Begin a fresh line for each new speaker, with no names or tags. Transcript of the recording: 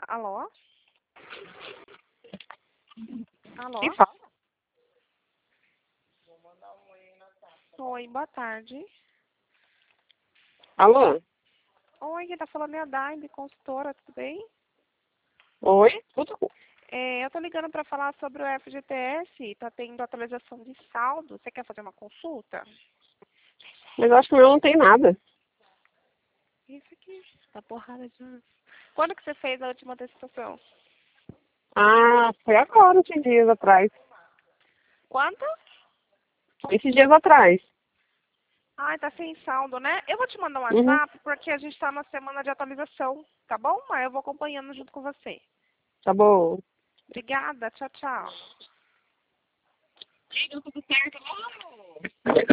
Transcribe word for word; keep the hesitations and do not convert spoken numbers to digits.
Alô? Alô?
Quem fala?
Oi, boa tarde.
Alô?
Oi, quem tá falando é a Daiane, consultora, tudo bem?
Oi? Tudo bom?
É, eu tô ligando para falar sobre o F G T S, tá tendo atualização de saldo. Você quer fazer uma consulta?
Mas eu acho que o meu não tem nada.
Isso aqui, tá porrada de... Quando que você fez a última antecipação?
Ah, foi agora, esses dias atrás.
Quanto?
Esses dias atrás.
Ai, tá sem saldo, né? Eu vou te mandar um
Uhum.
WhatsApp porque a gente tá na semana de atualização, tá bom? Mas eu vou acompanhando junto com você.
Tá bom.
Obrigada, tchau, tchau.
Deu tudo certo, não?